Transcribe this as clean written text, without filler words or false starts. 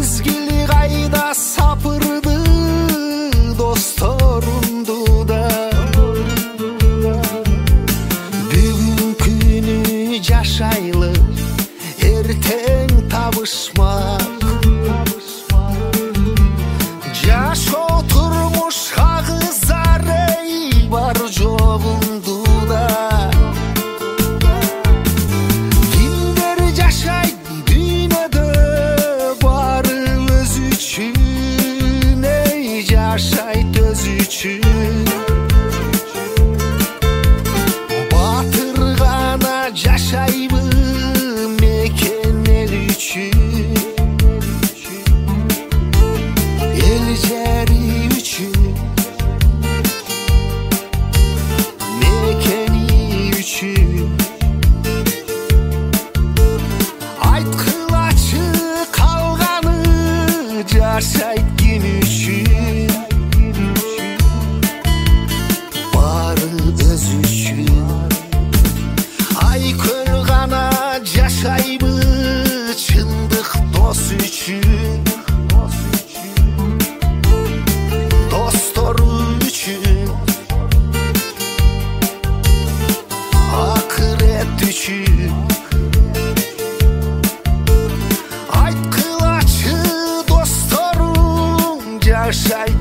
мезгили кайда сапырды досторумду да. Бүгүн күнү жашайлы, эртең табышмак. Жашоо турмушка кызар эй бар жогунду да. Кимдер жашайт дүйнөдө бары өз үчүн, эй жашайт өз үчүн. Батыр гана жашайбы мекен эл үчүн, эл жери үчүн, мекени үчүн. Айткылачы калганы жашайт ким үчүн, бары өз үчүн. Айкөл гана жашайбы чындык дос үчүн, достору үчүн, акырет үчүн. Айткылачы досторуң жашай